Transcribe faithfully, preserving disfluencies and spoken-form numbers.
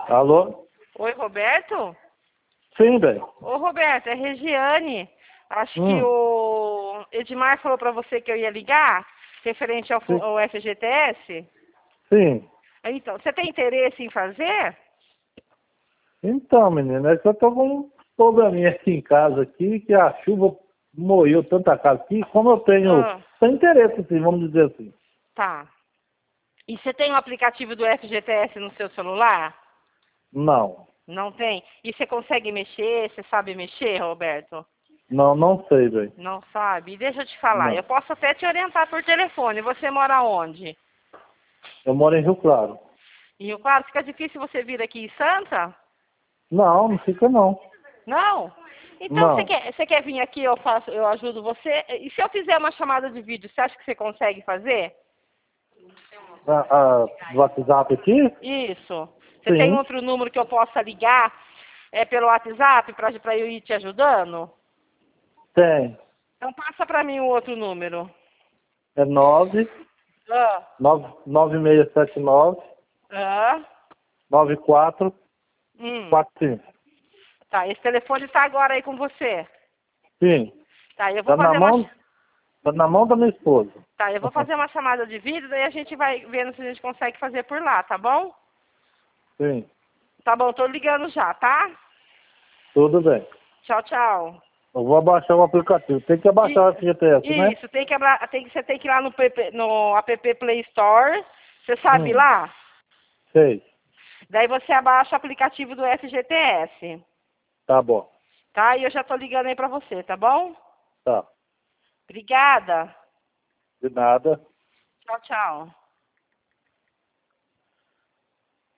Alô? Oi, Roberto? Sim, bem. Ô, Roberto, é Regiane. Acho que Hum, o Edmar falou pra você que eu ia ligar, referente ao, fu- sim, ao F G T S. sim. Então, você tem interesse em fazer? Então, menina, é que eu tô com um probleminha aqui em casa aqui, que a chuva moeu tanta casa aqui, como eu tenho, Ah, tenho interesse, assim, vamos dizer assim. tá. E você tem o aplicativo do F G T S no seu celular? Não, Não tem? E você consegue mexer? Você sabe mexer, Roberto? não, não sei, bem. Não sabe? Deixa eu te falar, eu Não. posso até te orientar por telefone. Você mora onde? Eu moro em Rio Claro. Em Rio Claro? Fica difícil você vir aqui em Santa? Não, não fica não. Não? Então você Não. quer, você quer vir aqui, eu faço, eu ajudo você. E se eu fizer uma chamada de vídeo, você acha que você consegue fazer? Ah, ah, do WhatsApp aqui? Isso. Você tem Sim, outro número que eu possa ligar é, pelo WhatsApp para eu ir te ajudando? tem. Então passa para mim o outro número. É nove, Ah, nove, nove seis sete nove, ah, nove quatro hum. quatro cinco. Tá, esse telefone está agora aí com você. Sim. Tá, eu vou Tá na fazer uma, mão, tá na mão da minha esposa. tá, eu vou fazer uma chamada de vídeo, daí a gente vai vendo se a gente consegue fazer por lá, tá bom? Sim, Tá bom, tô ligando já, tá? tudo bem. Tchau, tchau. Eu vou abaixar o aplicativo. Tem que abaixar o E- F G T S, né? isso, tem que, abra- tem que, você tem que ir lá no, P P no app Play Store, você sabe Hum, lá? sei. Daí você abaixa o aplicativo do F G T S, Tá bom. tá? E eu já tô ligando aí pra você, tá bom? Tá. Obrigada. De nada. Tchau, tchau.